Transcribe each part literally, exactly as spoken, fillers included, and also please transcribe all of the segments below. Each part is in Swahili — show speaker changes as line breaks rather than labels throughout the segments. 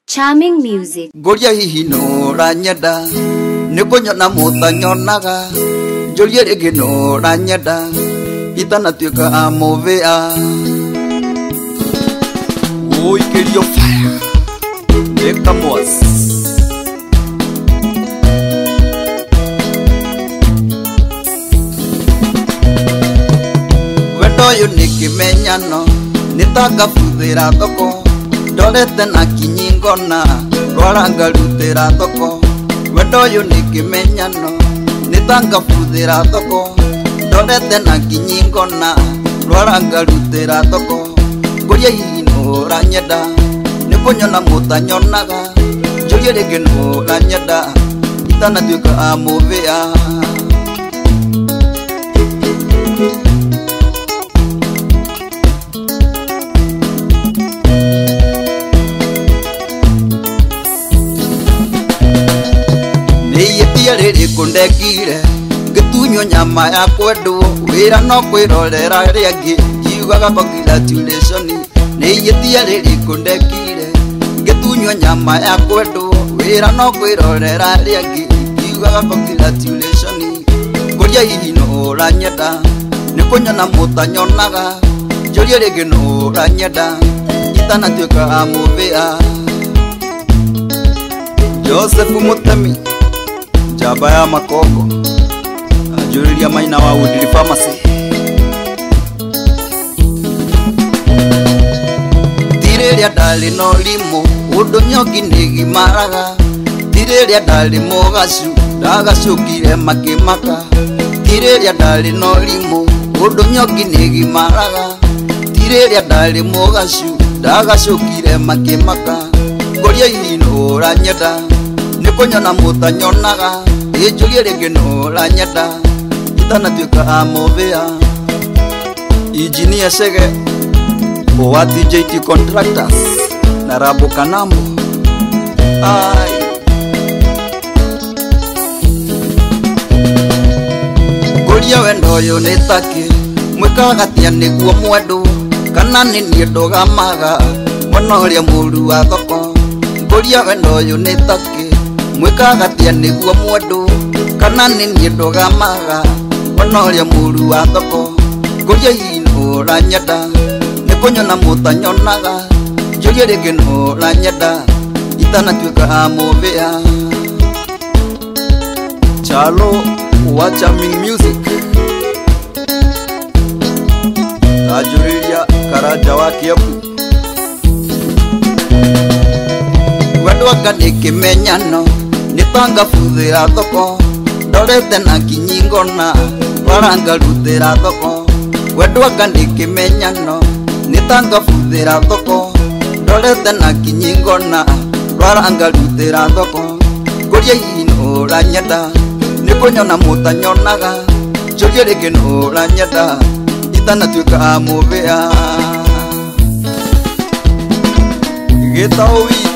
Charming music.
Goria hihi no ranyada Nikonyona muta nyonaga Jolie rege no ranyada Itana tuika amovea Oi kerio fire Neka moas Wendo yu nikimenyano Nitaka futhira thoko Dorete na kinyingona Rwaranga rutira thoko Wendo yu nikimenyano Nitanga futhira thoko Dorete na kinyingona Rwaranga rutira thoko Goria hihi no ranyeda Nikonyona muta nyonaga Jolie rege no ranyeda Itana tuika amovea Riri kundekire Gitunyo nyama ya kwedu Wira no kwirorera riangi Kiugaga congratulation Niyitia riri kundekire Gitunyo nyama ya kwedu Wira no kwirorera riangi Kiugaga congratulation Goria hihi no ranyeda Nikonyona muta nyonaga Jolie rege no ranyeda Itana tuika amovea Joseph Mutemi Jaba ya makoko Ajuriria maina wa Woodley Pharmacy Tireria dali no limo Udo nyogi nigi maraga Tireria dali mogashu Daga shukire makimaka Tireria dali no limo Udo nyogi nigi maraga Tireria dali mogashu Daga shukire makimaka Goria hihi no ranyeda Nikonyona muta nyonaga Jolie rege no ranyeda Itana tuika amovea Engineer Sege Owa T J T Contractors Narabu Kanambo Ai Goria wendo yu nitake Mwikagatia niguo mwendu Kana nini ndoga maga Monoria muru wa thoko Goria wendo yu nitake Mwikagatia niguo mwendu Kana nini ndoga maga Monoria muru wa thoko Goria hihi no ranyeda Nikonyona muta nyonaga Jolie rege no ranyeda Itana tuika amovea Chalo wa Charming music Ajuriria karaja wa Kiambu Wedwaga nikimenyano Nitanga futhira thoko Dorete na kinyingona Rwaranga rutira thoko Wedwaga nikimenyano Nitanga futhira thoko Dorete na kinyingona Rwaranga rutira thoko Goria hihi no ranyeda Nikonyona muta nyonaga Jolie rege no ranyeda Itana tuika amovea Gitao wii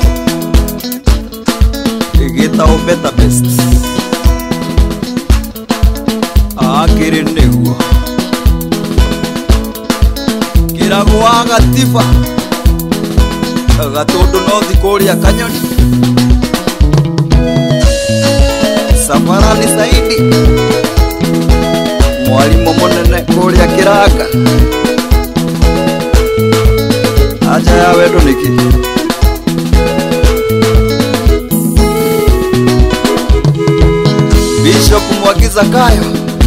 Gitao better best Akiri niguo Kiragwa gatifa Gatundu no thikuria kanyoni Safarani Saidi Mwalimu munene kuria Kiranga Aja ya wendo niki Bishop Mwagiza Kayo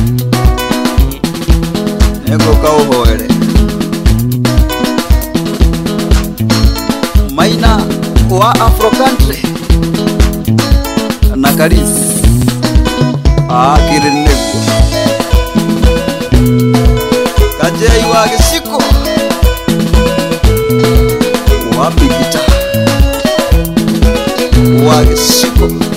Ego kauhoere Maina wa Afro Country Nakaris Akiri nego Kajei wa Gishiko Wapikita Wa Gishiko